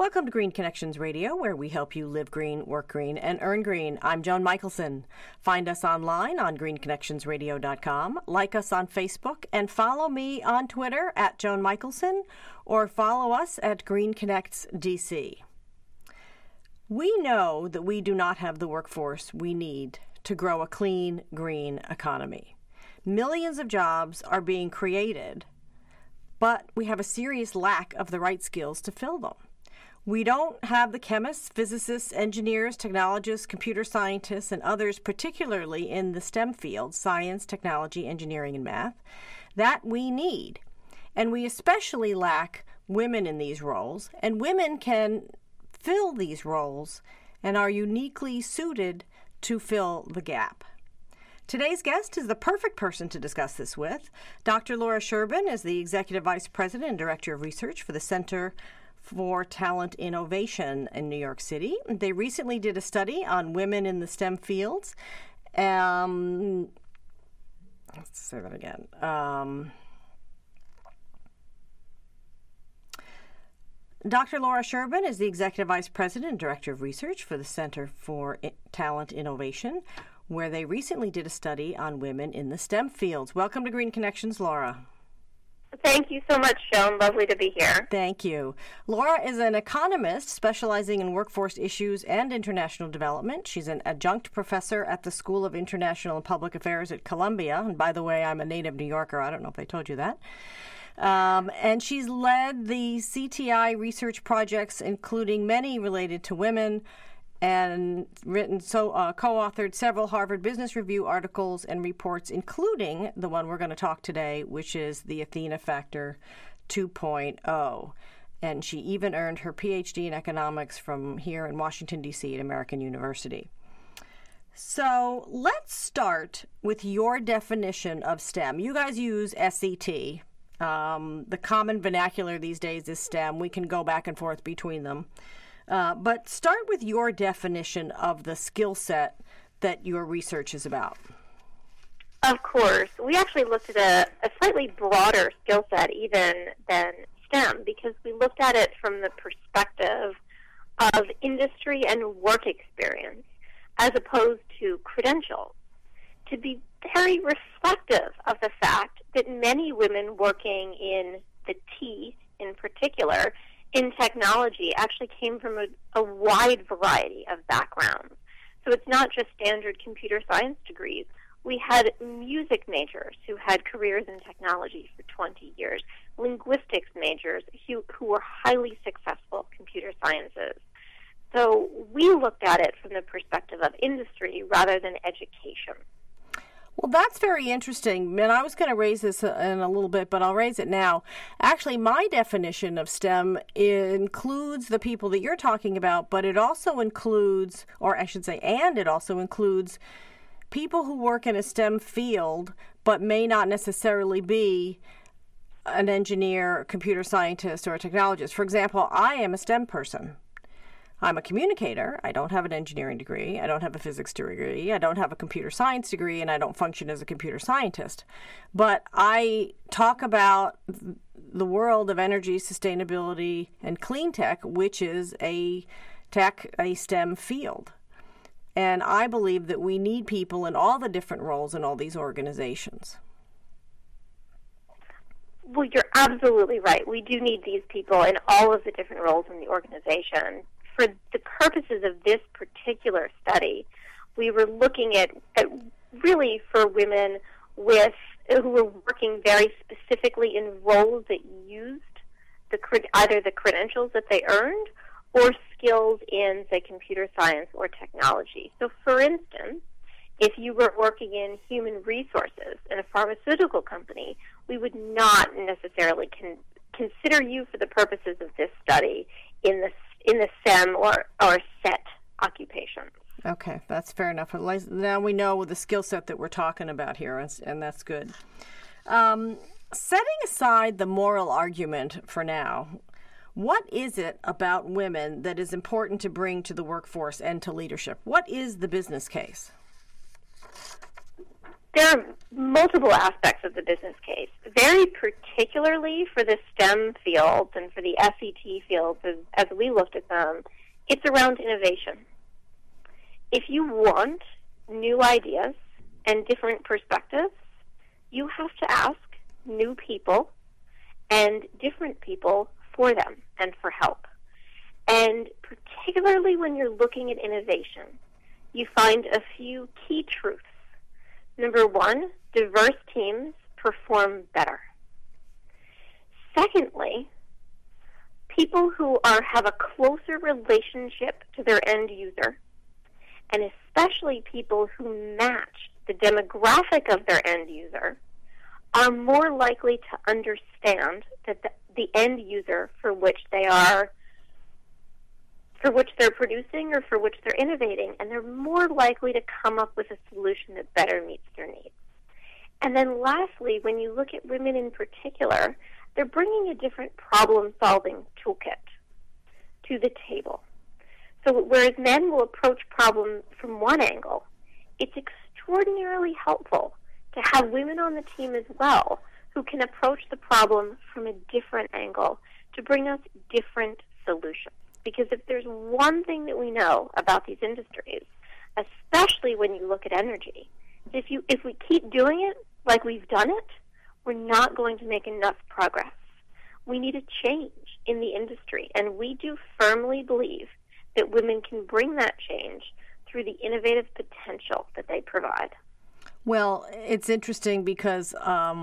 Welcome to Green Connections Radio, where we help you live green, work green, and earn green. I'm Joan Michelson. Find us online on greenconnectionsradio.com, like us on Facebook, and follow me on Twitter at Joan Michelson, or follow us at Green Connects DC. We know that we do not have the workforce we need to grow a clean, green economy. Millions of jobs are being created, but we have a serious lack of the right skills to fill them. We don't have the chemists, physicists, engineers, technologists, computer scientists, and others, particularly in the STEM fields, science, technology, engineering, and math, that we need. And we especially lack women in these roles, and women can fill these roles and are uniquely suited to fill the gap. Today's guest is the perfect person to discuss this with. Dr. Laura Sherbin is the Executive Vice President and Director of Research for the Center for Talent Innovation in New York City. They recently did a study on women in the STEM fields. Let's say that again. Dr. Laura Sherbin is the Executive Vice President and Director of Research for the Center for Talent Innovation, where they recently did a study on women in the STEM fields. Welcome to Green Connections, Laura. Thank you so much, Joan. Lovely to be here. Thank you. Laura is an economist specializing in workforce issues and international development. She's an adjunct professor at the School of International and Public Affairs at Columbia. And by the way, I'm a native New Yorker. I don't know if they told you that. And she's led the CTI research projects, including many related to women, and co-authored several Harvard Business Review articles and reports, including the one we're going to talk today, which is the Athena Factor 2.0. And she even earned her PhD in economics from here in Washington, D.C. at American University. So let's start with your definition of STEM. You guys use SET. The common vernacular these days is STEM. We can go back and forth between them. But start with your definition of the skill set that your research is about. Of course. We actually looked at a slightly broader skill set even than STEM, because we looked at it from the perspective of industry and work experience as opposed to credentials, to be very reflective of the fact that many women working in the T in particular in technology actually came from a wide variety of backgrounds. So it's not just standard computer science degrees. We had music majors who had careers in technology for 20 years, linguistics majors who were highly successful computer sciences. So we looked at it from the perspective of industry rather than education. Well, that's very interesting. And I was going to raise this in a little bit, but I'll raise it now. Actually, my definition of STEM includes the people that you're talking about, but it also includes, or I should say, and it also includes people who work in a STEM field, but may not necessarily be an engineer, a computer scientist, or a technologist. For example, I am a STEM person. I'm a communicator. I don't have an engineering degree. I don't have a physics degree. I don't have a computer science degree, and I don't function as a computer scientist. But I talk about the world of energy, sustainability, and clean tech, which is a STEM field. And I believe that we need people in all the different roles in all these organizations. Well, you're absolutely right. We do need these people in all of the different roles in the organization. For the purposes of this particular study, we were looking at really for women who were working very specifically in roles that used either the credentials that they earned or skills in, say, computer science or technology. So, for instance, if you were working in human resources in a pharmaceutical company, we would not necessarily consider you for the purposes of this study in the STEM or SET occupations. Okay, that's fair enough. Now we know the skill set that we're talking about here, and that's good. Setting aside the moral argument for now, what is it about women that is important to bring to the workforce and to leadership? What is the business case? There are multiple aspects of the business case. Very particularly for the STEM fields and for the SET fields, as we looked at them, it's around innovation. If you want new ideas and different perspectives, you have to ask new people and different people for them and for help. And particularly when you're looking at innovation, you find a few key truths. Number one, diverse teams perform better. Secondly, people who have a closer relationship to their end user, and especially people who match the demographic of their end user, are more likely to understand that the end user for which they're producing or for which they're innovating, and they're more likely to come up with a solution that better meets their needs. And then lastly, when you look at women in particular, they're bringing a different problem-solving toolkit to the table. So whereas men will approach problems from one angle, it's extraordinarily helpful to have women on the team as well who can approach the problem from a different angle to bring us different solutions. Because if there's one thing that we know about these industries, especially when you look at energy, if we keep doing it like we've done it, we're not going to make enough progress. We need a change in the industry, and we do firmly believe that women can bring that change through the innovative potential that they provide. Well, it's interesting because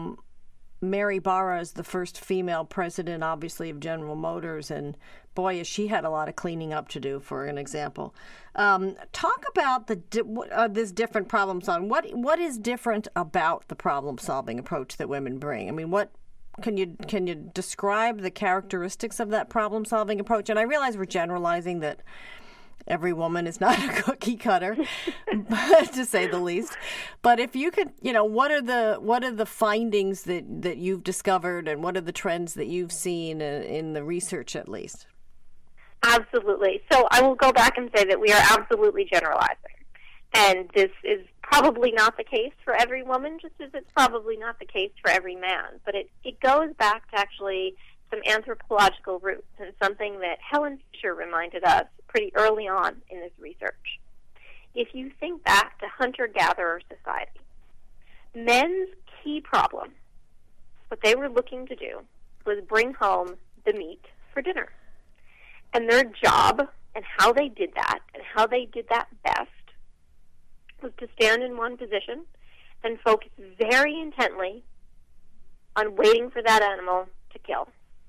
Mary Barra is the first female president, obviously, of General Motors, and boy, has she had a lot of cleaning up to do, for an example. Talk about this different problem solving. What is different about the problem solving approach that women bring? I mean, what can you describe the characteristics of that problem solving approach? And I realize we're generalizing that every woman is not a cookie cutter, to say the least. But if you could, what are the findings that you've discovered, and what are the trends that you've seen in the research, at least? Absolutely. So I will go back and say that we are absolutely generalizing. And this is probably not the case for every woman, just as it's probably not the case for every man. But it goes back to actually some anthropological roots, and something that Helen Fisher reminded us pretty early on in this research. If you think back to hunter-gatherer society, men's key problem, what they were looking to do, was bring home the meat for dinner. And their job, and how they did that best, was to stand in one position and focus very intently on waiting for that animal to kill.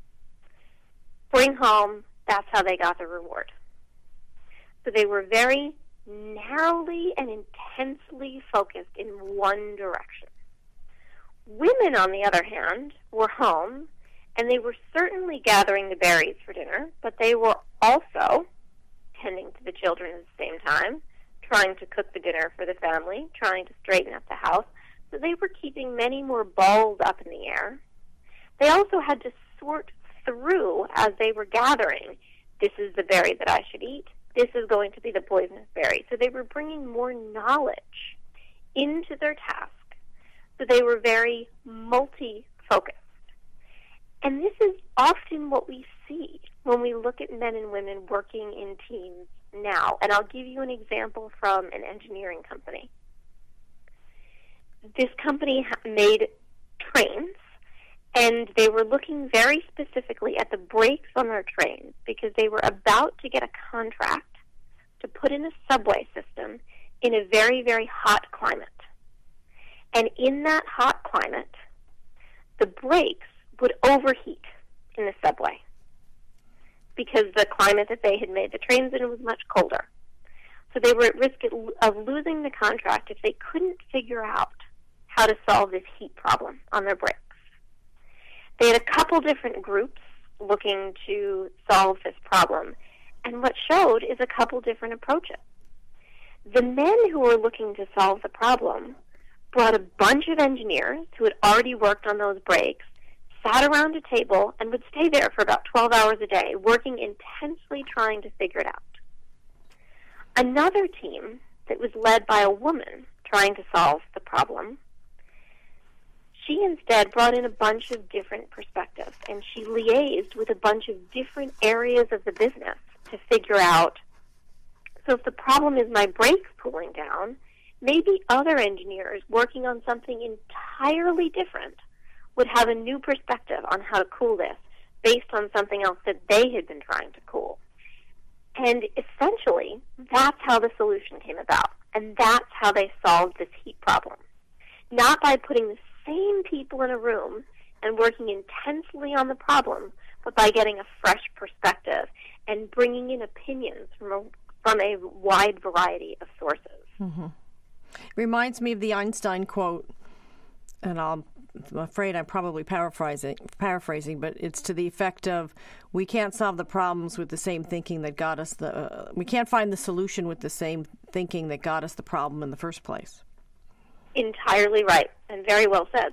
Bring home, that's how they got the reward. So they were very narrowly and intensely focused in one direction. Women, on the other hand, were home, and they were certainly gathering the berries for dinner, but they were also tending to the children at the same time, trying to cook the dinner for the family, trying to straighten up the house. So they were keeping many more balls up in the air. They also had to sort through, as they were gathering, this is the berry that I should eat, this is going to be the poisonous berry. So they were bringing more knowledge into their task. So they were very multi-focused. And this is often what we see when we look at men and women working in teams now. And I'll give you an example from an engineering company. This company made trains, and they were looking very specifically at the brakes on their trains because they were about to get a contract to put in a subway system in a very, very hot climate. And in that hot climate, the brakes would overheat in the subway because the climate that they had made the trains in was much colder. So they were at risk of losing the contract if they couldn't figure out how to solve this heat problem on their brakes. They had a couple different groups looking to solve this problem, and what showed is a couple different approaches. The men who were looking to solve the problem brought a bunch of engineers who had already worked on those brakes, sat around a table, and would stay there for about 12 hours a day, working intensely trying to figure it out. Another team that was led by a woman trying to solve the problem She instead brought in a bunch of different perspectives, and she liaised with a bunch of different areas of the business to figure out, so if the problem is my brakes cooling down, maybe other engineers working on something entirely different would have a new perspective on how to cool this based on something else that they had been trying to cool. And essentially, that's how the solution came about, and that's how they solved this heat problem. Not by putting the same people in a room and working intensely on the problem, but by getting a fresh perspective and bringing in opinions from a wide variety of sources. Mm-hmm. Reminds me of the Einstein quote, and I'm afraid I'm probably paraphrasing, but it's to the effect of, we can't solve the problems with the same thinking that got us we can't find the solution with the same thinking that got us the problem in the first place. Entirely right, and very well said.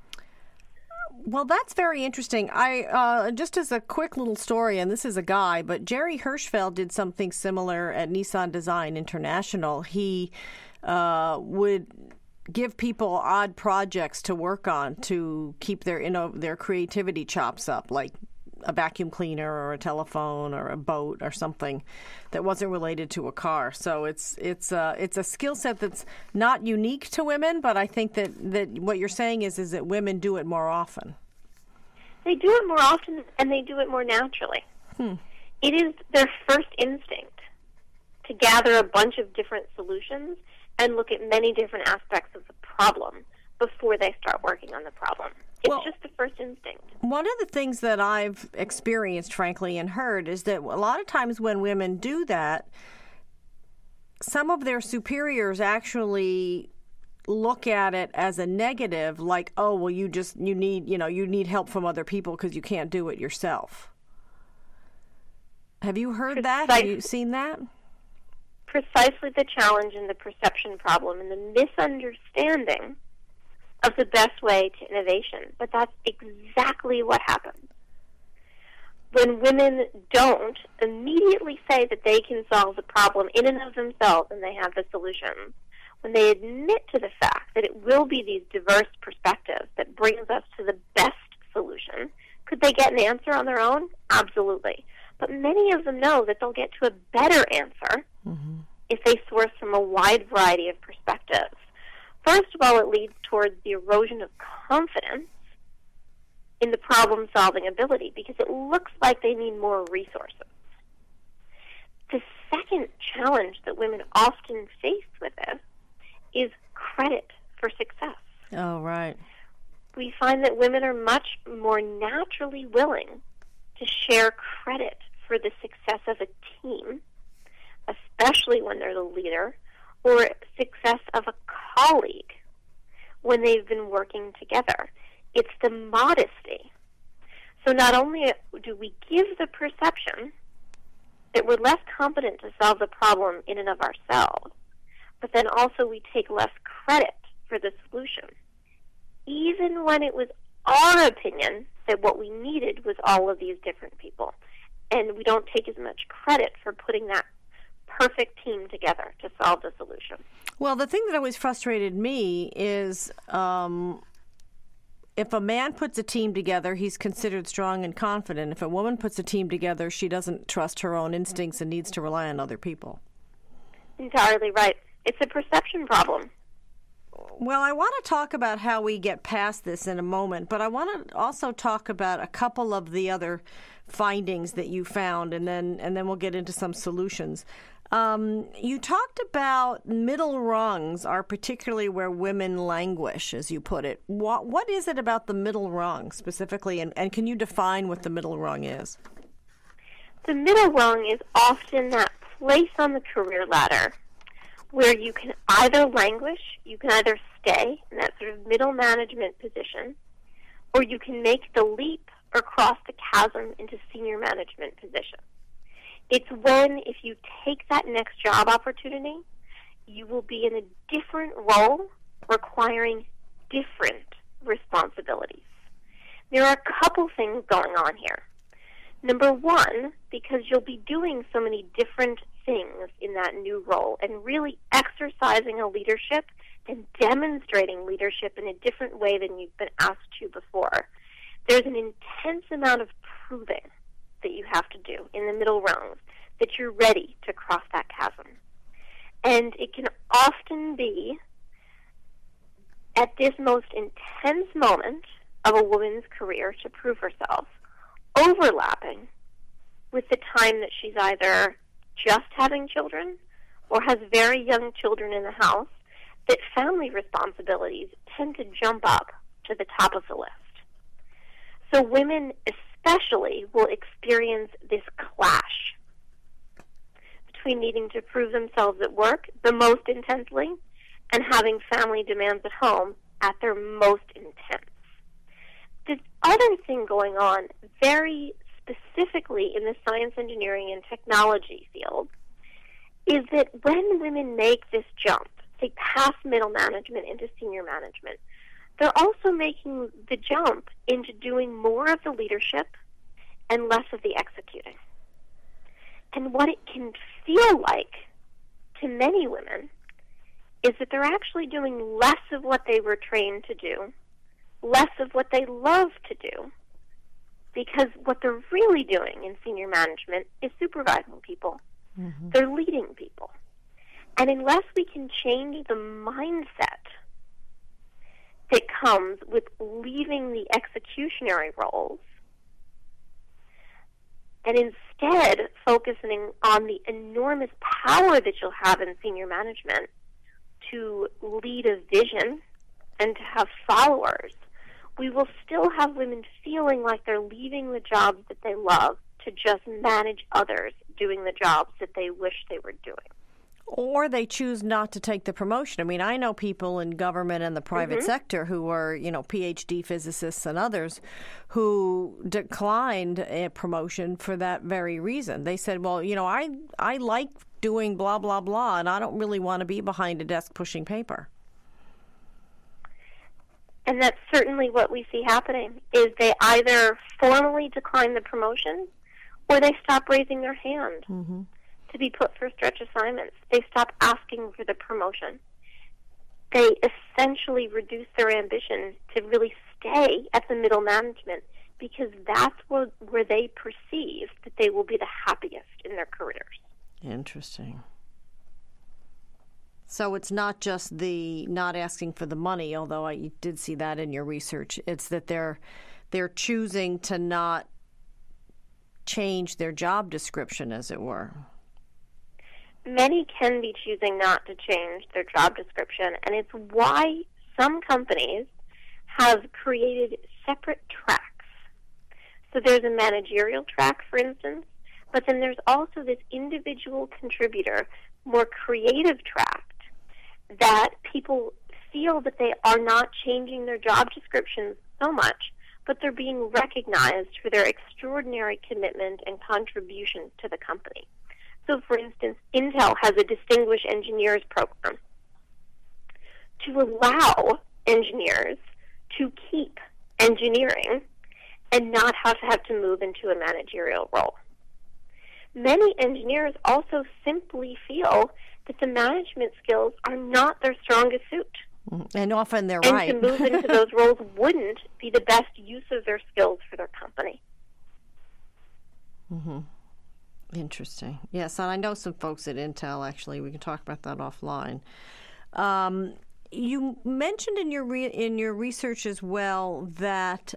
Well, that's very interesting. I just as a quick little story, and this is a guy, but Jerry Hirschfeld did something similar at Nissan Design International. He would give people odd projects to work on to keep their creativity chops up, like a vacuum cleaner or a telephone or a boat or something that wasn't related to a car. So it's a skill set that's not unique to women, but I think that what you're saying is that women do it more often. They do it more often, and they do it more naturally. It is their first instinct to gather a bunch of different solutions and look at many different aspects of the problem before they start working on the problem. It's just the first instinct. One of the things that I've experienced, frankly, and heard is that a lot of times when women do that, some of their superiors actually look at it as a negative, like, oh, well, you need help from other people because you can't do it yourself. Have you heard that? Have you seen that? Precisely the challenge and the perception problem and the misunderstanding of the best way to innovation. But that's exactly what happens. When women don't immediately say that they can solve the problem in and of themselves and they have the solution, when they admit to the fact that it will be these diverse perspectives that brings us to the best solution, could they get an answer on their own? Absolutely. But many of them know that they'll get to a better answer if they source from a wide variety of perspectives. First of all, it leads towards the erosion of confidence in the problem-solving ability because it looks like they need more resources. The second challenge that women often face with this is credit for success. Oh, right. We find that women are much more naturally willing to share credit for the success of a team, especially when they're the leader, or success of a colleague when they've been working together. It's the modesty. So not only do we give the perception that we're less competent to solve the problem in and of ourselves, but then also we take less credit for the solution, even when it was our opinion that what we needed was all of these different people. And we don't take as much credit for putting that perfect team together to solve the solution. Well, the thing that always frustrated me is if a man puts a team together, he's considered strong and confident. If a woman puts a team together, she doesn't trust her own instincts and needs to rely on other people. Entirely right. It's a perception problem. Well, I want to talk about how we get past this in a moment, but I want to also talk about a couple of the other findings that you found, and then we'll get into some solutions. You talked about middle rungs are particularly where women languish, as you put it. What is it about the middle rung specifically, and can you define what the middle rung is? The middle rung is often that place on the career ladder where you can either languish, you can either stay in that sort of middle management position, or you can make the leap or cross the chasm into senior management position. It's when, if you take that next job opportunity, you will be in a different role requiring different responsibilities. There are a couple things going on here. Number one, because you'll be doing so many different things in that new role and really exercising a leadership and demonstrating leadership in a different way than you've been asked to before, there's an intense amount of proving that you have to do in the middle rungs that you're ready to cross that chasm. And it can often be at this most intense moment of a woman's career to prove herself, overlapping with the time that she's either just having children or has very young children in the house, that family responsibilities tend to jump up to the top of the list. So women especially will experience this clash between needing to prove themselves at work the most intensely and having family demands at home at their most intense. The other thing going on very specifically in the science, engineering, and technology field is that when women make this jump, say past middle management into senior management, they're also making the jump into doing more of the leadership and less of the executing. And what it can feel like to many women is that they're actually doing less of what they were trained to do, less of what they love to do, because what they're really doing in senior management is supervising people. Mm-hmm. They're leading people. And unless we can change the mindset that comes with leaving the executionary roles and instead focusing on the enormous power that you'll have in senior management to lead a vision and to have followers, we will still have women feeling like they're leaving the jobs that they love to just manage others doing the jobs that they wish they were doing. Or they choose not to take the promotion. I mean, I know people in government and the private sector who are, PhD physicists and others who declined a promotion for that very reason. They said, well, I like doing blah, blah, blah, and I don't really want to be behind a desk pushing paper. And that's certainly what we see happening, is they either formally decline the promotion or they stop raising their hand. Mm-hmm. To be put for stretch assignments. They stop asking for the promotion. They essentially reduce their ambition to really stay at the middle management because that's where they perceive that they will be the happiest in their careers. Interesting. So it's not just the not asking for the money, although I did see that in your research. It's that they're choosing to not change their job description, as it were. Many can be choosing not to change their job description, and it's why some companies have created separate tracks. So there's a managerial track, for instance, but then there's also this individual contributor, more creative track, that people feel that they are not changing their job descriptions so much, but they're being recognized for their extraordinary commitment and contribution to the company. So, for instance, Intel has a Distinguished Engineers Program to allow engineers to keep engineering and not have to move into a managerial role. Many engineers also simply feel that the management skills are not their strongest suit. And often they're and right. And to move into those roles wouldn't be the best use of their skills for their company. Mm-hmm. Interesting. Yes, and I know some folks at Intel, actually. We can talk about that offline. You mentioned in your research as well that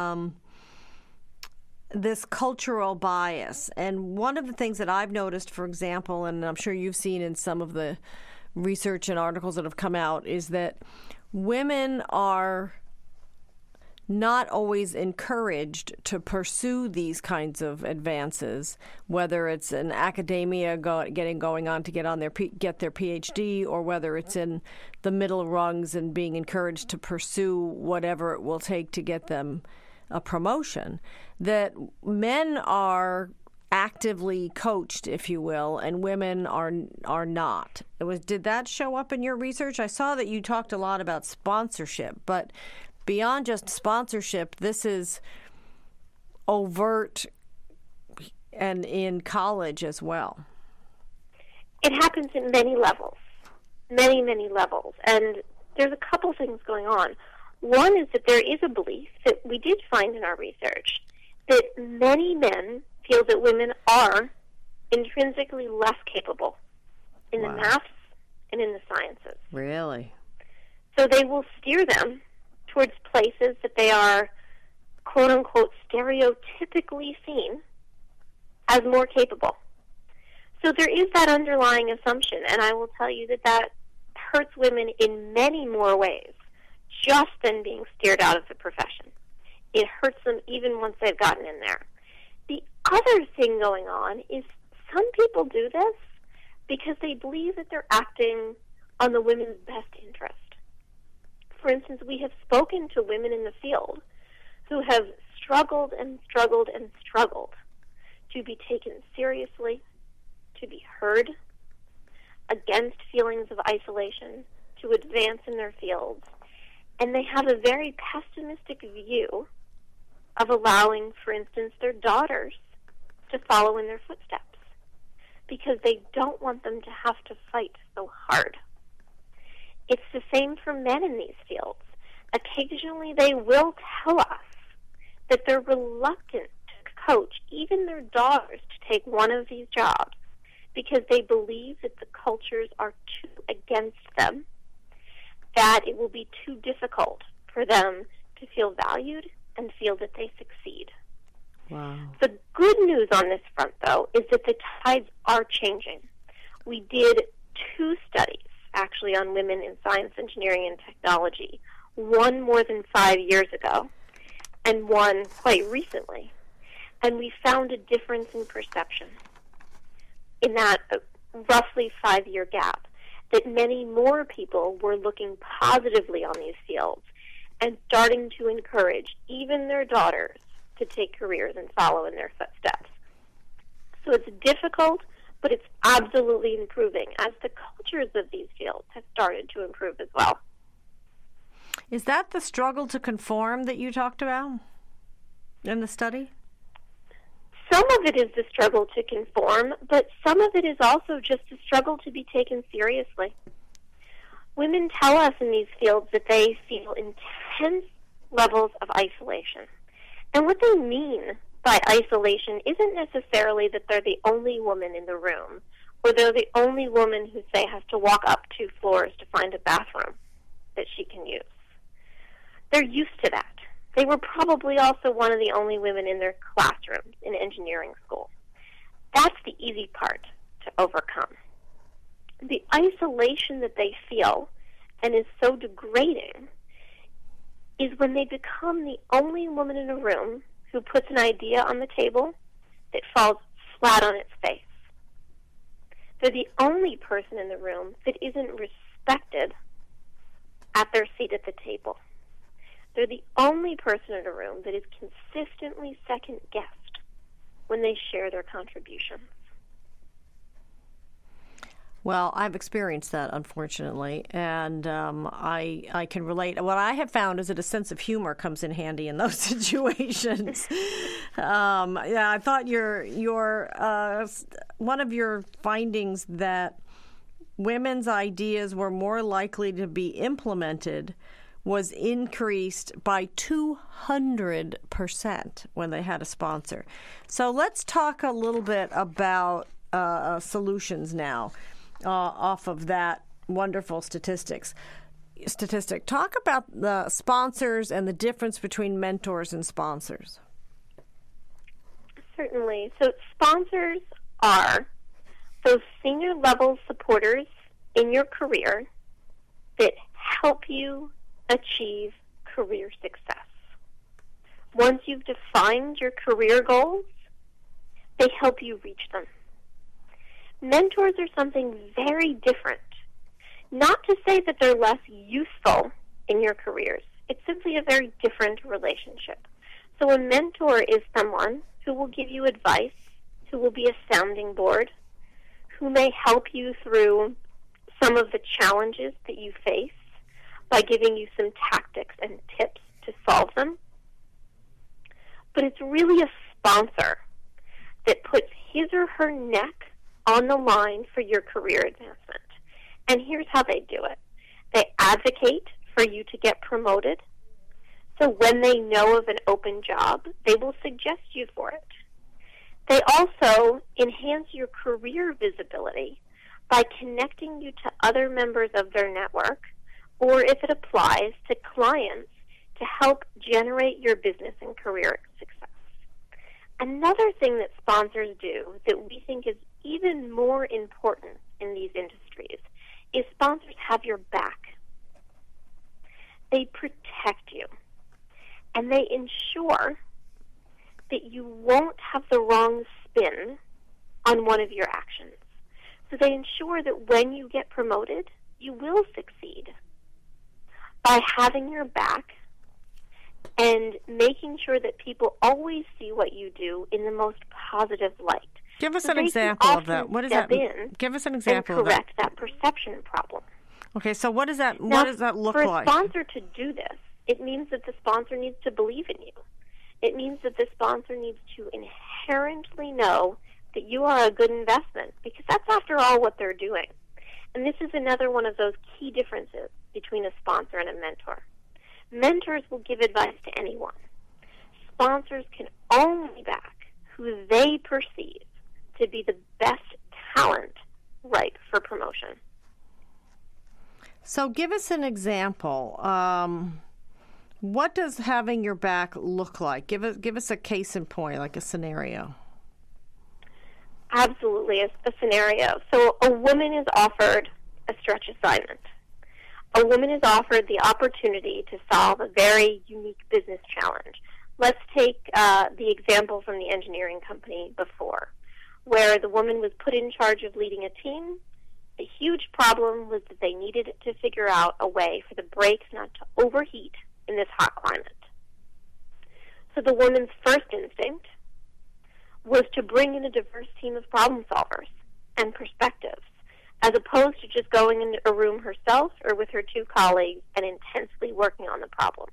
this cultural bias, and one of the things that I've noticed, for example, and I'm sure you've seen in some of the research and articles that have come out, is that women are not always encouraged to pursue these kinds of advances, whether it's in academia going on to get their PhD, or whether it's in the middle rungs and being encouraged to pursue whatever it will take to get them a promotion. That men are actively coached, if you will, and women are not. Did that show up in your research? I saw that you talked a lot about sponsorship, but beyond just sponsorship, this is overt and in college as well. It happens at many levels, many levels. And there's a couple things going on. One is that there is a belief that we did find in our research that many men feel that women are intrinsically less capable in the maths and in the sciences. Really? So they will steer them towards places that they are, quote-unquote, stereotypically seen as more capable. So there is that underlying assumption, and I will tell you that that hurts women in many more ways just than being steered out of the profession. It hurts them even once they've gotten in there. The other thing going on is some people do this because they believe that they're acting on the women's best interest. For instance, we have spoken to women in the field who have struggled and struggled and struggled to be taken seriously, to be heard, against feelings of isolation, to advance in their fields. And they have a very pessimistic view of allowing, for instance, their daughters to follow in their footsteps because they don't want them to have to fight so hard. It's the same for men in these fields. Occasionally they will tell us that they're reluctant to coach even their daughters to take one of these jobs because they believe that the cultures are too against them, that it will be too difficult for them to feel valued and feel that they succeed. Wow. The good news on this front, though, is that the tides are changing. We did 2 studies, actually, on women in science, engineering, and technology, one more than 5 years ago and one quite recently. And we found a difference in perception in that roughly 5-year gap, that many more people were looking positively on these fields and starting to encourage even their daughters to take careers and follow in their footsteps. So it's difficult, but it's absolutely improving as the cultures of these fields have started to improve as well. Is that the struggle to conform that you talked about in the study? Some of it is the struggle to conform, but some of it is also just the struggle to be taken seriously. Women tell us in these fields that they feel intense levels of isolation. And what they mean by isolation isn't necessarily that they're the only woman in the room, or they're the only woman who, say, has to walk up 2 floors to find a bathroom that she can use. They're used to that. They were probably also one of the only women in their classrooms in engineering school. That's the easy part to overcome. The isolation that they feel, and is so degrading, is when they become the only woman in a room who puts an idea on the table that falls flat on its face. They're the only person in the room that isn't respected at their seat at the table. They're the only person in a room that is consistently second-guessed when they share their contributions. Well, I've experienced that, unfortunately, and I can relate. What I have found is that a sense of humor comes in handy in those situations. Yeah, I thought your one of your findings that women's ideas were more likely to be implemented was increased by 200% when they had a sponsor. So let's talk a little bit about solutions now. Off of that wonderful statistic. Talk about the sponsors and the difference between mentors and sponsors. Certainly. So sponsors are those senior level supporters in your career that help you achieve career success. Once you've defined your career goals, they help you reach them. Mentors are something very different. Not to say that they're less useful in your careers. It's simply a very different relationship. So a mentor is someone who will give you advice, who will be a sounding board, who may help you through some of the challenges that you face by giving you some tactics and tips to solve them. But it's really a sponsor that puts his or her neck on the line for your career advancement. And here's how they do it. They advocate for you to get promoted. So when they know of an open job, they will suggest you for it. They also enhance your career visibility by connecting you to other members of their network, or if it applies, to clients to help generate your business and career success. Another thing that sponsors do that we think is even more important in these industries is sponsors have your back. They protect you, and they ensure that you won't have the wrong spin on one of your actions. So they ensure that when you get promoted, you will succeed by having your back and making sure that people always see what you do in the most positive light. Give us an example of that. What does that mean? Give us an example of that. And correct that perception problem. Okay, so what does that look like? For a sponsor to do this, it means that the sponsor needs to believe in you. It means that the sponsor needs to inherently know that you are a good investment, because that's, after all, what they're doing. And this is another one of those key differences between a sponsor and a mentor. Mentors will give advice to anyone. Sponsors can only back who they perceive to be the best talent ripe for promotion. So give us an example. What does having your back look like? Give us a case in point, like a scenario. Absolutely, a scenario. So a woman is offered a stretch assignment. A woman is offered the opportunity to solve a very unique business challenge. Let's take the example from the engineering company before, where the woman was put in charge of leading a team. The huge problem was that they needed to figure out a way for the brakes not to overheat in this hot climate. So the woman's first instinct was to bring in a diverse team of problem solvers and perspectives, as opposed to just going into a room herself or with her two colleagues and intensely working on the problem.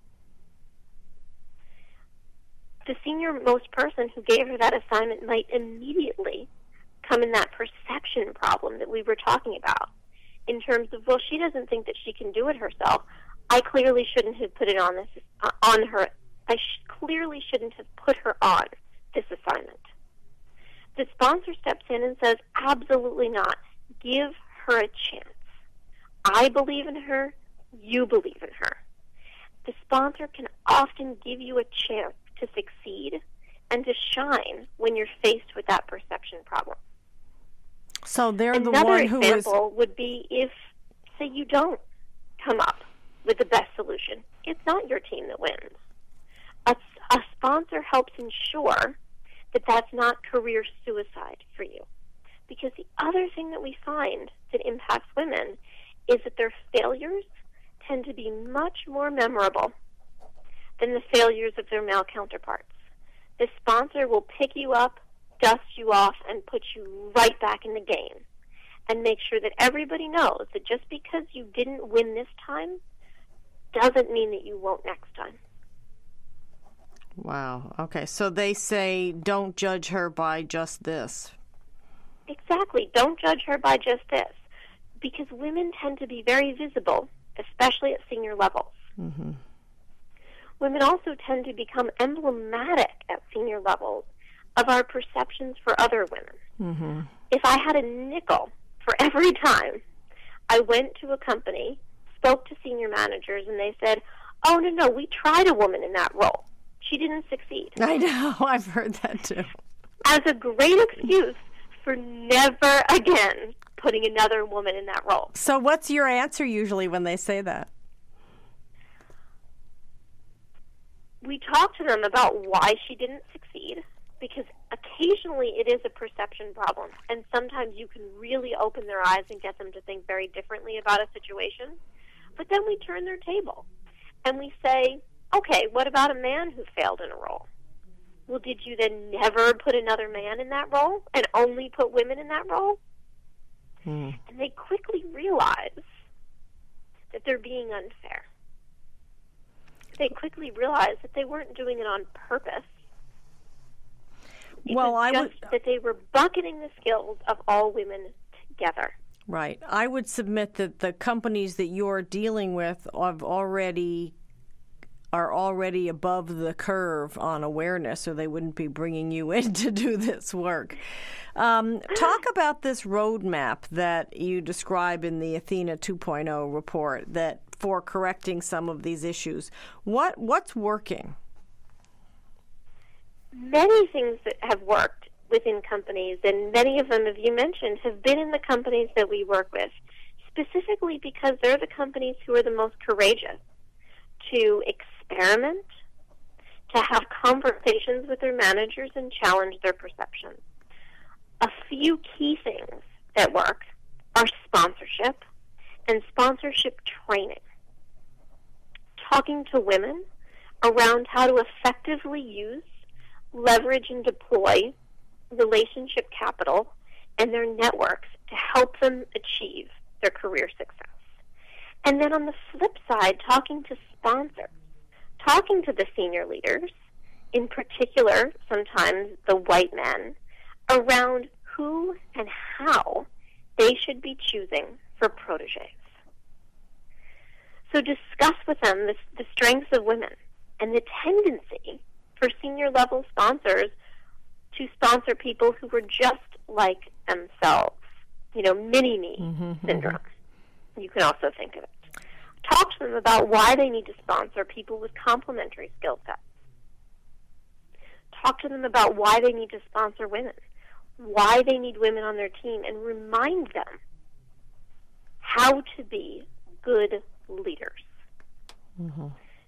The senior-most person who gave her that assignment might immediately come in that perception problem that we were talking about, in terms of, well, she doesn't think that she can do it herself. I clearly shouldn't have put it on her. I clearly shouldn't have put her on this assignment. The sponsor steps in and says, absolutely not. Give her a chance. I believe in her. You believe in her. The sponsor can often give you a chance to succeed and to shine when you're faced with that perception problem. So they're Another the one who is... Another example would be if, say, you don't come up with the best solution. It's not your team that wins. A sponsor helps ensure that that's not career suicide for you. Because the other thing that we find that impacts women is that their failures tend to be much more memorable than the failures of their male counterparts. The sponsor will pick you up, dust you off, and put you right back in the game, and make sure that everybody knows that just because you didn't win this time doesn't mean that you won't next time. Wow. Okay. So they say, don't judge her by just this. Exactly. Don't judge her by just this. Because women tend to be very visible, especially at senior levels. Mm-hmm. Women also tend to become emblematic at senior levels of our perceptions for other women. Mm-hmm. If I had a nickel for every time I went to a company, spoke to senior managers, and they said, oh, no, we tried a woman in that role. She didn't succeed. I know. I've heard that too. As a great excuse for never again putting another woman in that role. So what's your answer usually when they say that? We talk to them about why she didn't succeed, because occasionally it is a perception problem, and sometimes you can really open their eyes and get them to think very differently about a situation. But then we turn their table, and we say, okay, what about a man who failed in a role? Well, did you then never put another man in that role and only put women in that role? And they quickly realize that they're being unfair. They quickly realize that they weren't doing it on purpose. It was just that they were bucketing the skills of all women together. Right. I would submit that the companies that you're dealing with are already above the curve on awareness, or they wouldn't be bringing you in to do this work. Talk about this roadmap that you describe in the Athena 2.0 report that for correcting some of these issues. What's working? Many things that have worked within companies, and many of them, as you mentioned, have been in the companies that we work with, specifically because they're the companies who are the most courageous to experiment, to have conversations with their managers and challenge their perceptions. A few key things that work are sponsorship and sponsorship training. Talking to women around how to effectively use, leverage, and deploy relationship capital and their networks to help them achieve their career success. And then on the flip side, talking to sponsors, talking to the senior leaders, in particular, sometimes the white men, around who and how they should be choosing for proteges. So discuss with them the strengths of women and the tendency for senior level sponsors to sponsor people who were just like themselves, mini-me syndrome. You can also think of it. Talk to them about why they need to sponsor people with complementary skill sets. Talk to them about why they need to sponsor women, why they need women on their team, and remind them how to be good leaders. Mm-hmm.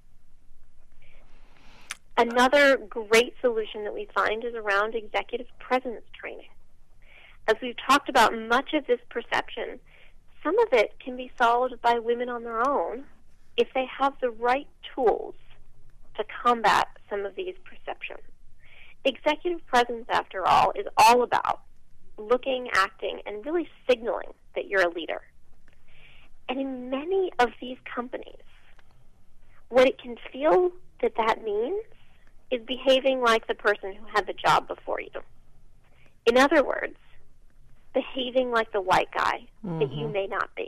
Another great solution that we find is around executive presence training. As we've talked about much of this perception, some of it can be solved by women on their own if they have the right tools to combat some of these perceptions. Executive presence, after all, is all about looking, acting, and really signaling that you're a leader. And in many of these companies, what it can feel that means is behaving like the person who had the job before you. In other words, behaving like the white guy that you may not be.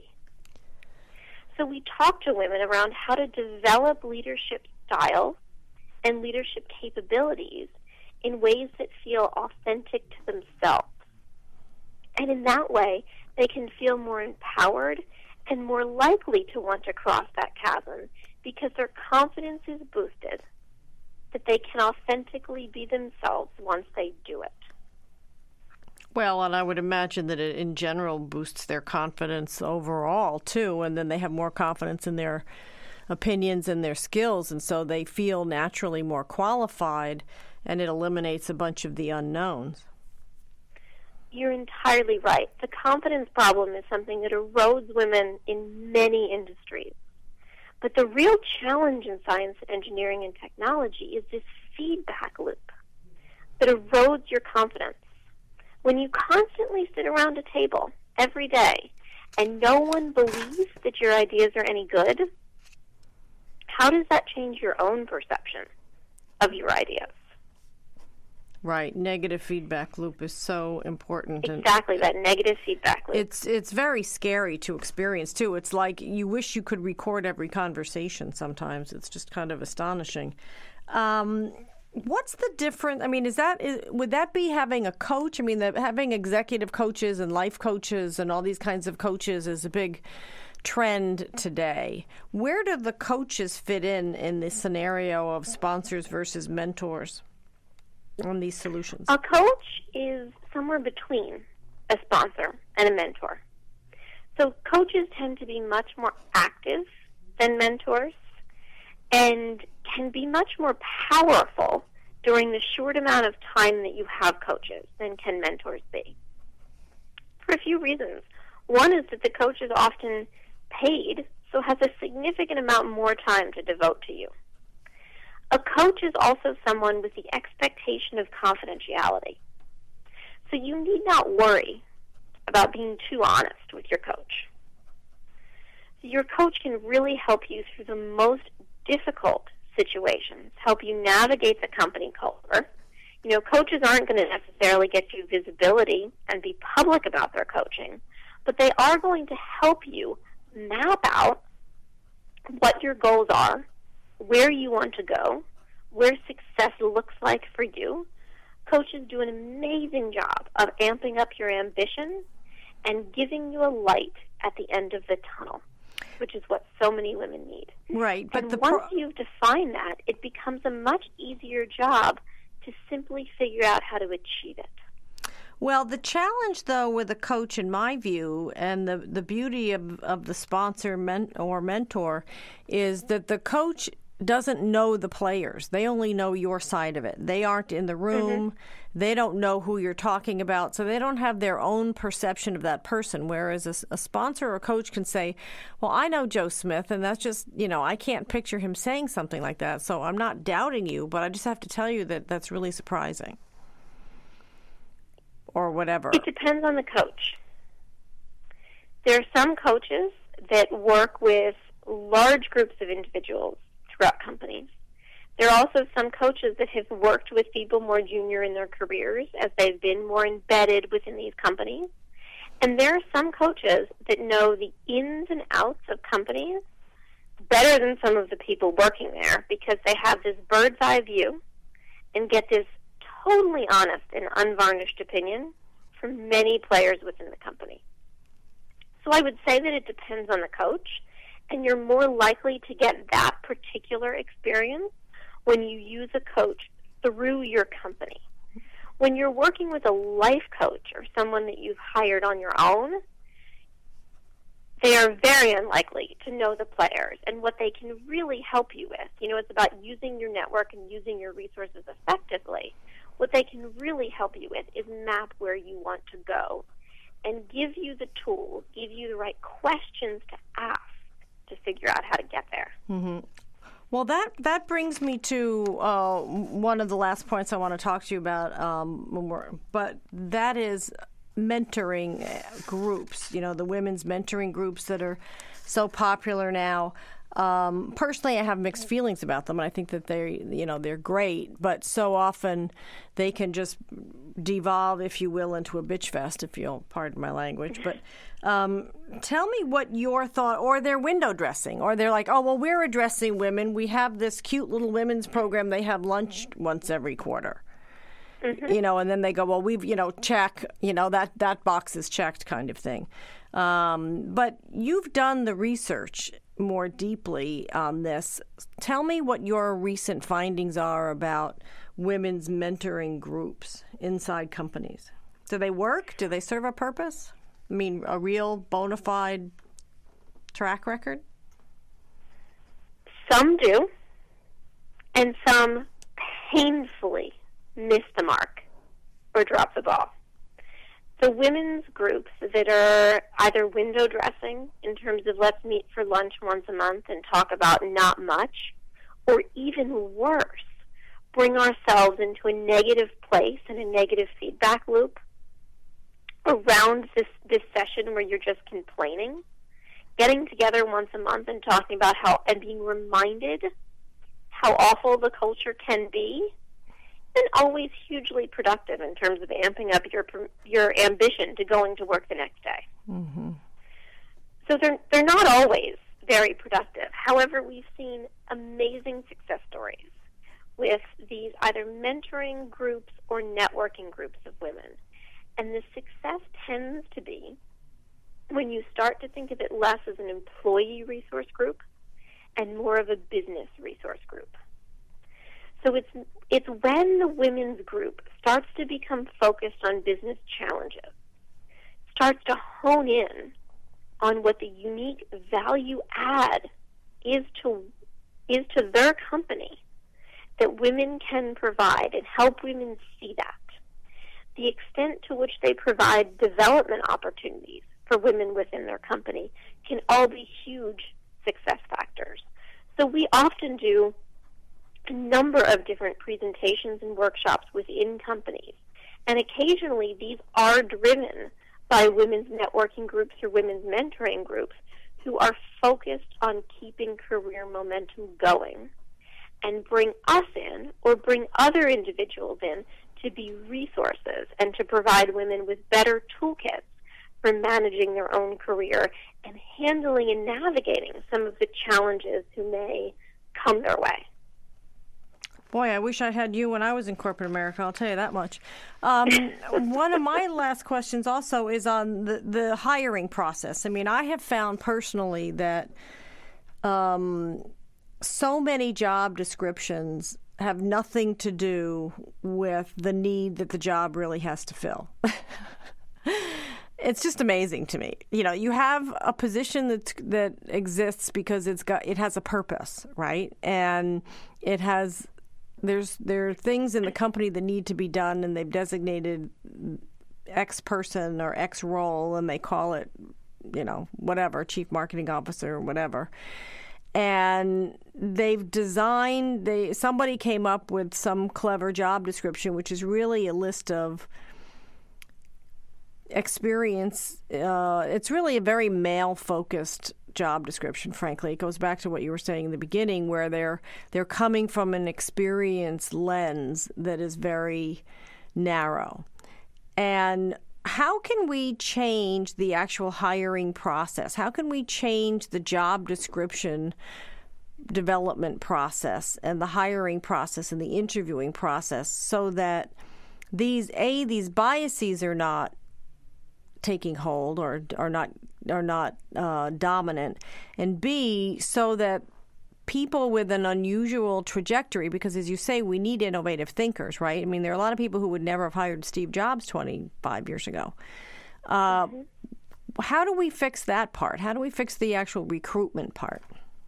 So we talk to women around how to develop leadership styles and leadership capabilities in ways that feel authentic to themselves. And in that way, they can feel more empowered and more likely to want to cross that chasm because their confidence is boosted, that they can authentically be themselves once they do it. Well, and I would imagine that it in general boosts their confidence overall, too, and then they have more confidence in their opinions and their skills, and so they feel naturally more qualified, and it eliminates a bunch of the unknowns. You're entirely right. The confidence problem is something that erodes women in many industries. But the real challenge in science, engineering, and technology is this feedback loop that erodes your confidence. When you constantly sit around a table every day and no one believes that your ideas are any good, how does that change your own perception of your ideas? Right. Negative feedback loop is so important. Exactly, that negative feedback loop. It's very scary to experience, too. It's like you wish you could record every conversation sometimes. It's just kind of astonishing. What's the difference? I mean, would that be having a coach? I mean, having executive coaches and life coaches and all these kinds of coaches is a big trend today. Where do the coaches fit in this scenario of sponsors versus mentors on these solutions? A coach is somewhere between a sponsor and a mentor. So coaches tend to be much more active than mentors and can be much more powerful during the short amount of time that you have coaches than can mentors be. For a few reasons. One is that the coach is often paid, so has a significant amount more time to devote to you. A coach is also someone with the expectation of confidentiality. So you need not worry about being too honest with your coach. Your coach can really help you through the most difficult situations, help you navigate the company culture. Coaches aren't going to necessarily get you visibility and be public about their coaching, but they are going to help you map out what your goals are, where you want to go, where success looks like for you. Coaches do an amazing job of amping up your ambition and giving you a light at the end of the tunnel, which is what so many women need. Right. But and once you've defined that, it becomes a much easier job to simply figure out how to achieve it. Well, the challenge, though, with a coach, in my view, and the beauty of the sponsor or mentor is that the coach doesn't know the players. They only know your side of it. They aren't in the room. They don't know who you're talking about, so they don't have their own perception of that person, whereas a sponsor or coach can say, well, I know Joe Smith, and that's just, I can't picture him saying something like that, so I'm not doubting you, but I just have to tell you that that's really surprising. Or whatever. It depends on the coach. There are some coaches that work with large groups of individuals throughout companies. There are also some coaches that have worked with people more junior in their careers as they've been more embedded within these companies. And there are some coaches that know the ins and outs of companies better than some of the people working there because they have this bird's eye view and get this totally honest and unvarnished opinion from many players within the company. So I would say that it depends on the coach, and you're more likely to get that particular experience when you use a coach through your company. When you're working with a life coach or someone that you've hired on your own, they are very unlikely to know the players and what they can really help you with. It's about using your network and using your resources effectively. What they can really help you with is map where you want to go and give you the tools, give you the right questions to ask to figure out how to get there. Mm-hmm. Well, that brings me to one of the last points I want to talk to you about, but that is mentoring groups, the women's mentoring groups that are so popular now. Personally, I have mixed feelings about them, and I think that they're great, but so often they can just devolve, if you will, into a bitch fest, if you'll pardon my language. But tell me what your thought, or they're window dressing, or they're like, oh, well, we're addressing women. We have this cute little women's program. They have lunch once every quarter. Mm-hmm. And then they go, well, we've, check, that box is checked kind of thing. But you've done the research more deeply on this. Tell me what your recent findings are about women's mentoring groups inside companies. Do they work? Do they serve a purpose? I mean, a real bona fide track record? Some do, and some painfully miss the mark or drop the ball. The women's groups that are either window dressing in terms of let's meet for lunch once a month and talk about not much, or even worse, bring ourselves into a negative place and a negative feedback loop around this session where you're just complaining, getting together once a month and talking about and being reminded how awful the culture can be, and always hugely productive in terms of amping up your ambition to going to work the next day. Mm-hmm. So they're not always very productive. However, we've seen amazing success stories with these either mentoring groups or networking groups of women. And the success tends to be when you start to think of it less as an employee resource group and more of a business resource group. So it's when the women's group starts to become focused on business challenges, starts to hone in on what the unique value add is to their company that women can provide, and help women see that. The extent to which they provide development opportunities for women within their company can all be huge success factors. So we often do a number of different presentations and workshops within companies. And occasionally these are driven by women's networking groups or women's mentoring groups who are focused on keeping career momentum going, and bring us in or bring other individuals in to be resources and to provide women with better toolkits for managing their own career and handling and navigating some of the challenges who may come their way. Boy, I wish I had you when I was in corporate America, I'll tell you that much. One of my last questions also is on the hiring process. I mean, I have found personally that so many job descriptions have nothing to do with the need that the job really has to fill. It's just amazing to me. You know, you have a position that exists because it has a purpose, right? And there are things in the company that need to be done, and they've designated X person or X role, and they call it, you know, whatever, chief marketing officer or whatever. And somebody came up with some clever job description, which is really a list of experience. It's really a very male-focused job description, frankly. It goes back to what you were saying in the beginning, where they're coming from an experience lens that is very narrow. And how can we change the actual hiring process? How can we change the job description development process and the hiring process and the interviewing process so that these biases are not taking hold or are not dominant, and B, so that people with an unusual trajectory, because as you say, we need innovative thinkers, right? I mean, there are a lot of people who would never have hired Steve Jobs 25 years ago. How do we fix that part? How do we fix the actual recruitment part?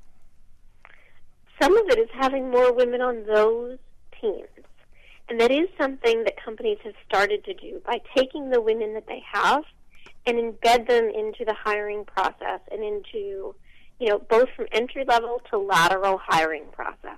Some of it is having more women on those teams. And that is something that companies have started to do by taking the women that they have and embed them into the hiring process and into, both from entry level to lateral hiring process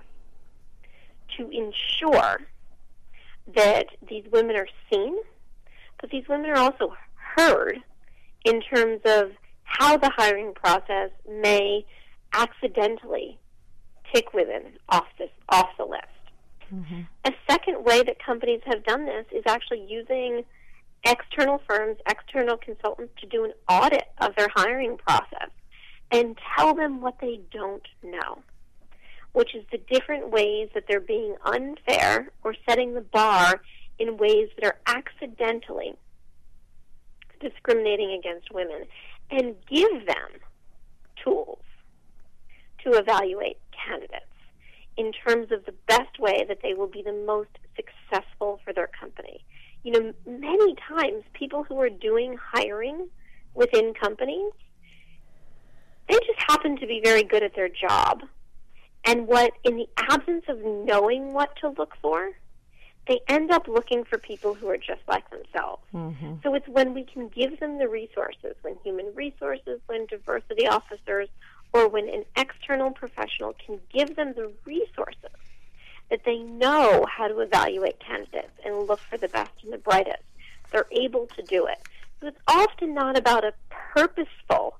to ensure that these women are seen, but these women are also heard in terms of how the hiring process may accidentally tick women off the list. Mm-hmm. A second way that companies have done this is actually using external firms, external consultants to do an audit of their hiring process and tell them what they don't know, which is the different ways that they're being unfair or setting the bar in ways that are accidentally discriminating against women, and give them tools to evaluate candidates in terms of the best way that they will be the most successful for their company. Many times people who are doing hiring within companies, they just happen to be very good at their job. And in the absence of knowing what to look for, they end up looking for people who are just like themselves. Mm-hmm. So it's when we can give them the resources, when human resources, when diversity officers, or when an external professional can give them the resources that they know how to evaluate candidates and look for the best and the brightest, they're able to do it. So it's often not about a purposeful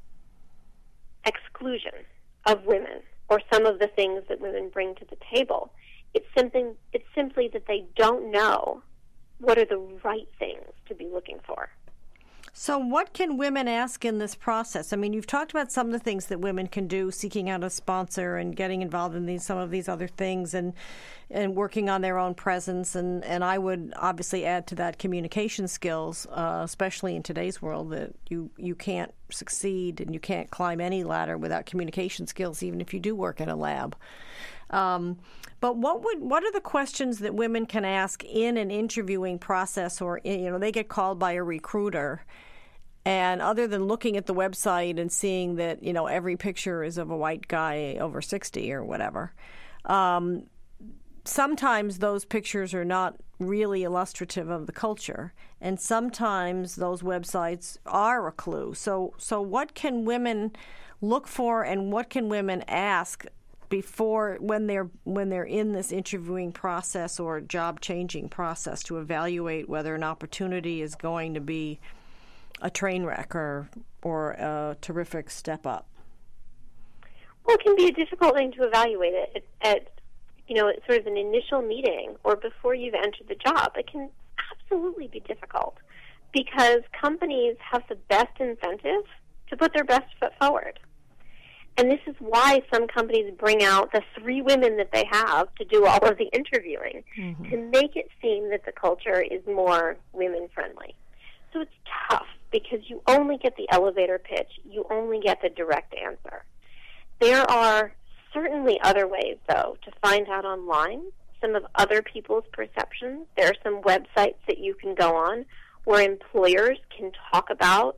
exclusion of women or some of the things that women bring to the table. It's simply that they don't know what are the right things to be looking for. So what can women ask in this process? I mean, you've talked about some of the things that women can do, seeking out a sponsor and getting involved in some of these other things and working on their own presence. And I would obviously add to that communication skills, especially in today's world, that you can't succeed and you can't climb any ladder without communication skills, even if you do work in a lab. But what are the questions that women can ask in an interviewing process, or they get called by a recruiter, and other than looking at the website and seeing that every picture is of a white guy over 60 or whatever, sometimes those pictures are not really illustrative of the culture, and sometimes those websites are a clue. So what can women look for, and what can women ask before when they're in this interviewing process or job changing process to evaluate whether an opportunity is going to be a train wreck or a terrific step up? Well, it can be a difficult thing to evaluate it at sort of an initial meeting or before you've entered the job. It can absolutely be difficult because companies have the best incentive to put their best foot forward. And this is why some companies bring out the 3 women that they have to do all of the interviewing, to make it seem that the culture is more women-friendly. So it's tough because you only get the elevator pitch. You only get the direct answer. There are certainly other ways, though, to find out online some of other people's perceptions. There are some websites that you can go on where employees can talk about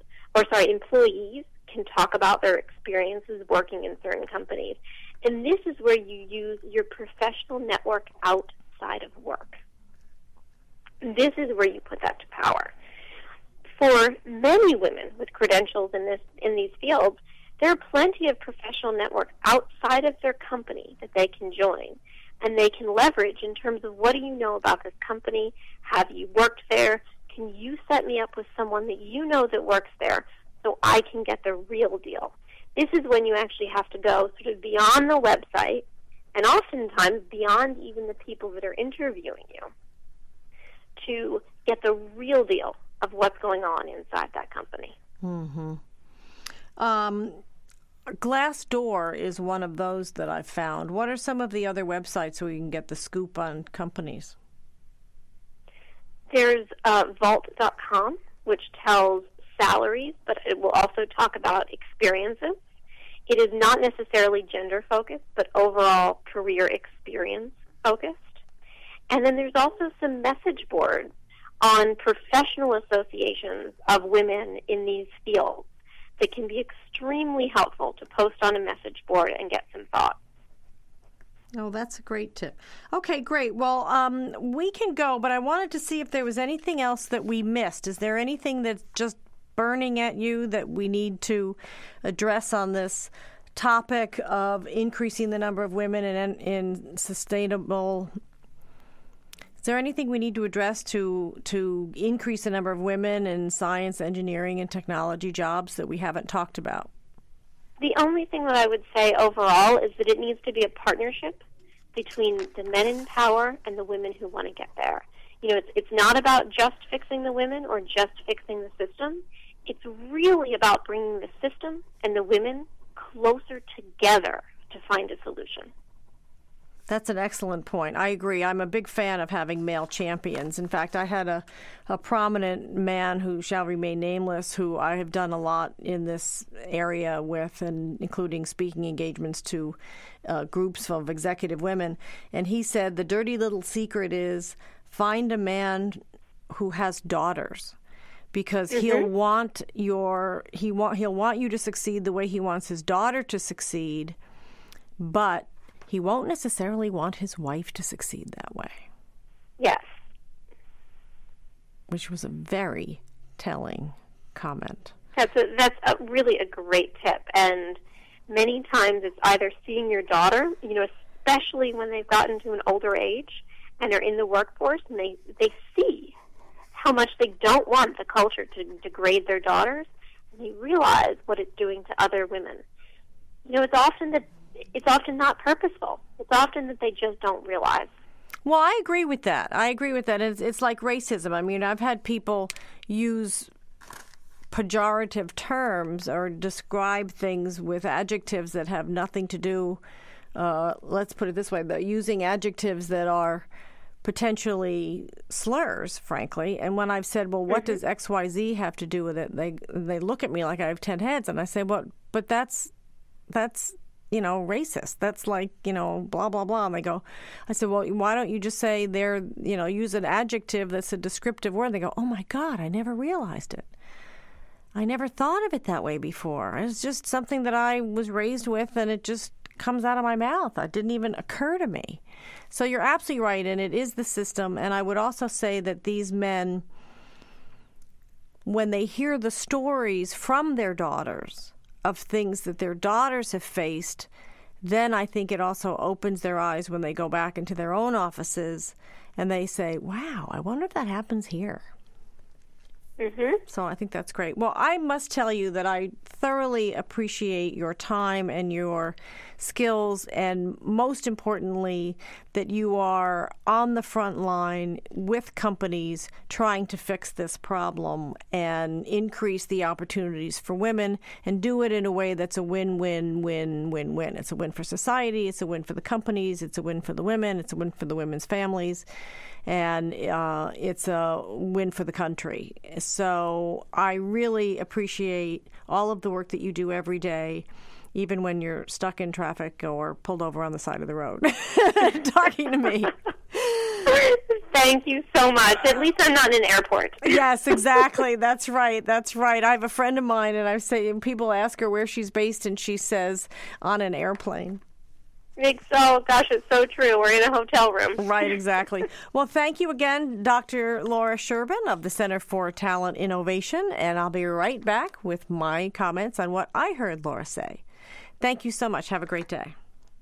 their experiences working in certain companies. And this is where you use your professional network outside of work. This is where you put that to power. For many women with credentials in these fields, there are plenty of professional networks outside of their company that they can join and they can leverage in terms of, what do you know about this company? Have you worked there? Can you set me up with someone that you know that works there so I can get the real deal? This is when you actually have to go sort of beyond the website and oftentimes beyond even the people that are interviewing you to get the real deal of what's going on inside that company. Glassdoor is one of those that I've found. What are some of the other websites where you can get the scoop on companies? There's Vault.com, which tells salaries, but it will also talk about experiences. It is not necessarily gender-focused, but overall career experience-focused. And then there's also some message boards on professional associations of women in these fields that can be extremely helpful to post on a message board and get some thoughts. Oh, that's a great tip. Okay, great. Well, we can go, but I wanted to see if there was anything else that we missed. Is there anything that's just burning at you that we need to address on this topic of increasing the number of women in sustainable? Is there anything we need to address to increase the number of women in science, engineering, and technology jobs that we haven't talked about? The only thing that I would say overall is that it needs to be a partnership between the men in power and the women who want to get there. You know, it's not about just fixing the women or just fixing the system. It's really about bringing the system and the women closer together to find a solution. That's an excellent point. I agree. I'm a big fan of having male champions. In fact, I had a prominent man who shall remain nameless, who I have done a lot in this area with, and including speaking engagements to groups of executive women. And he said the dirty little secret is find a man who has daughters, because he'll want you to succeed the way he wants his daughter to succeed, but he won't necessarily want his wife to succeed that way. Yes. Which was a very telling comment. That's really a great tip. And many times it's either seeing your daughter, you know, especially when they've gotten to an older age and are in the workforce, and they see how much they don't want the culture to degrade their daughters, and they realize what it's doing to other women. You know, it's often not purposeful. It's often that they just don't realize. Well, I agree with that. It's like racism. I mean, I've had people use pejorative terms or describe things with adjectives that have nothing to do, let's put it this way, using adjectives that are potentially slurs, frankly. And when I've said, well, what does XYZ have to do with it? They look at me like I have 10 heads. And I say, well, but that's racist. That's like, blah, blah, blah. And I said, well, why don't you just say use an adjective that's a descriptive word? And they go, oh my God, I never realized it. I never thought of it that way before. It's just something that I was raised with, and it just comes out of my mouth. It didn't even occur to me. So you're absolutely right, and it is the system. And I would also say that these men, when they hear the stories from their daughters of things that their daughters have faced, then I think it also opens their eyes when they go back into their own offices and they say, wow, I wonder if that happens here. So I think that's great. Well, I must tell you that I thoroughly appreciate your time and your skills, and most importantly, that you are on the front line with companies trying to fix this problem and increase the opportunities for women, and do it in a way that's a win-win-win-win-win. It's a win for society, it's a win for the companies, it's a win for the women, it's a win for the women's families, and it's a win for the country. So I really appreciate all of the work that you do every day, even when you're stuck in traffic or pulled over on the side of the road, talking to me. Thank you so much. At least I'm not in an airport. Yes, exactly. That's right. That's right. I have a friend of mine, and people ask her where she's based, and she says on an airplane. Gosh, it's so true. We're in a hotel room. Right, exactly. Well, thank you again, Dr. Laura Sherbin of the Center for Talent Innovation, and I'll be right back with my comments on what I heard Laura say. Thank you so much. Have a great day.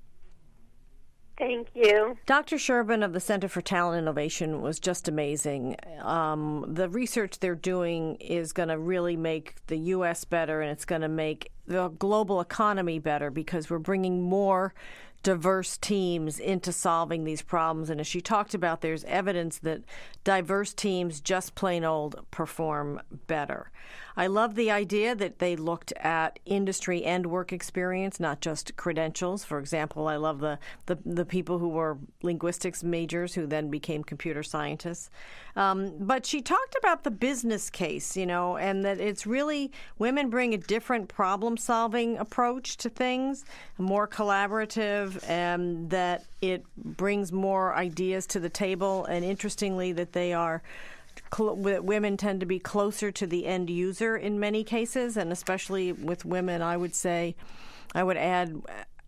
Thank you. Dr. Sherbin of the Center for Talent Innovation was just amazing. The research they're doing is going to really make the U.S. better, and it's going to make the global economy better, because we're bringing more diverse teams into solving these problems. And as she talked about, there's evidence that diverse teams just plain old perform better. I love the idea that they looked at industry and work experience, not just credentials. For example, I love the people who were linguistics majors who then became computer scientists. But she talked about the business case, and that it's really women bring a different problem-solving approach to things, more collaborative, and that it brings more ideas to the table. And interestingly, that they are women tend to be closer to the end user in many cases, and especially with women, I would add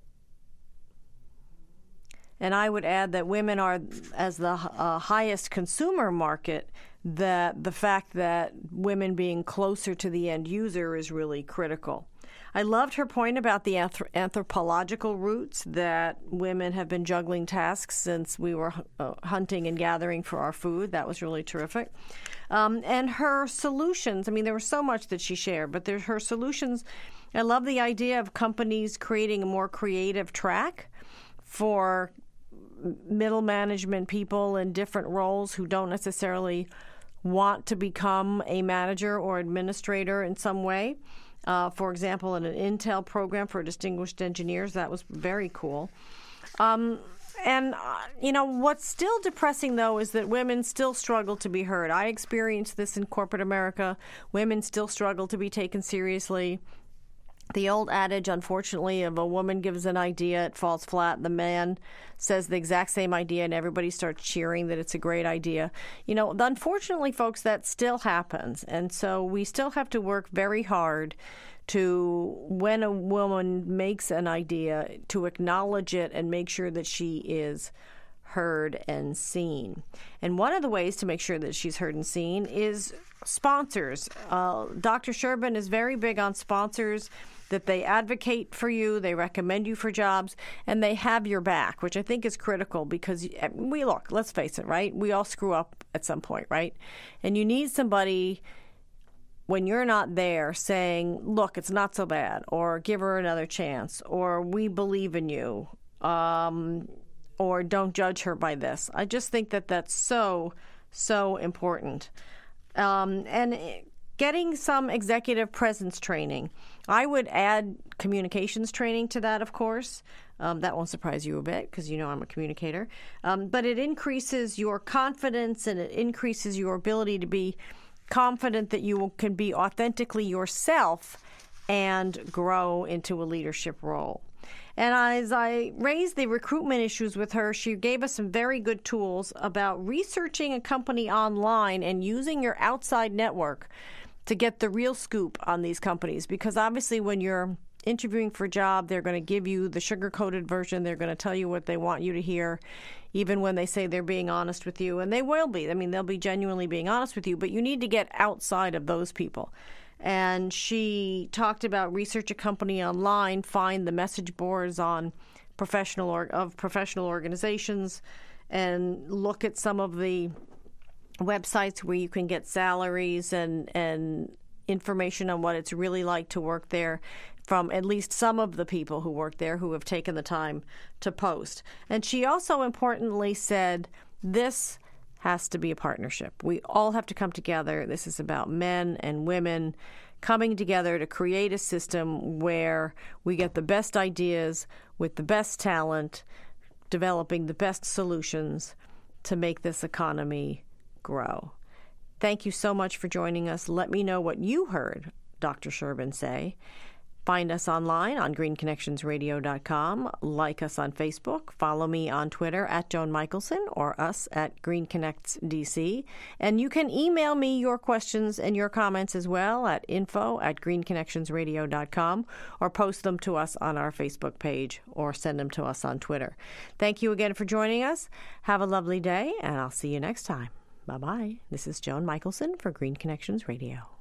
that women are, as the highest consumer market, that the fact that women being closer to the end user is really critical. I loved her point about the anthropological roots, that women have been juggling tasks since we were hunting and gathering for our food. That was really terrific. And her solutions, there was so much that she shared, but her solutions, I love the idea of companies creating a more creative track for middle management people in different roles who don't necessarily want to become a manager or administrator in some way. For example, in an Intel program for distinguished engineers, that was very cool. What's still depressing, though, is that women still struggle to be heard. I experienced this in corporate America. Women still struggle to be taken seriously. The old adage, unfortunately, of a woman gives an idea, it falls flat. The man says the exact same idea, and everybody starts cheering that it's a great idea. Unfortunately, folks, that still happens. And so we still have to work very hard to, when a woman makes an idea, to acknowledge it and make sure that she is heard and seen. And one of the ways to make sure that she's heard and seen is sponsors. Dr. Sherbin is very big on sponsors, that they advocate for you, they recommend you for jobs, and they have your back, which I think is critical, because let's face it, right? We all screw up at some point, right? And you need somebody, when you're not there, saying, look, it's not so bad, or give her another chance, or we believe in you, or don't judge her by this. I just think that that's so, so important. And getting some executive presence training. I would add communications training to that, of course. That won't surprise you a bit, because I'm a communicator. But it increases your confidence, and it increases your ability to be confident that you can be authentically yourself and grow into a leadership role. And as I raised the recruitment issues with her, she gave us some very good tools about researching a company online and using your outside network to get the real scoop on these companies. Because obviously when you're interviewing for a job, they're going to give you the sugar-coated version. They're going to tell you what they want you to hear, even when they say they're being honest with you. And they will be. They'll be genuinely being honest with you. But you need to get outside of those people. And she talked about research a company online, find the message boards on professional organizations, and look at some of the websites where you can get salaries and information on what it's really like to work there from at least some of the people who work there who have taken the time to post. And she also importantly said, this has to be a partnership. We all have to come together. This is about men and women coming together to create a system where we get the best ideas with the best talent, developing the best solutions to make this economy grow. Thank you so much for joining us. Let me know what you heard Dr. Shervin say. Find us online on greenconnectionsradio.com. Like us on Facebook. Follow me on Twitter at Joan Michelson or us at Green Connects DC. And you can email me your questions and your comments as well at info@greenconnectionsradio.com or post them to us on our Facebook page or send them to us on Twitter. Thank you again for joining us. Have a lovely day, and I'll see you next time. Bye-bye. This is Joan Michelson for Green Connections Radio.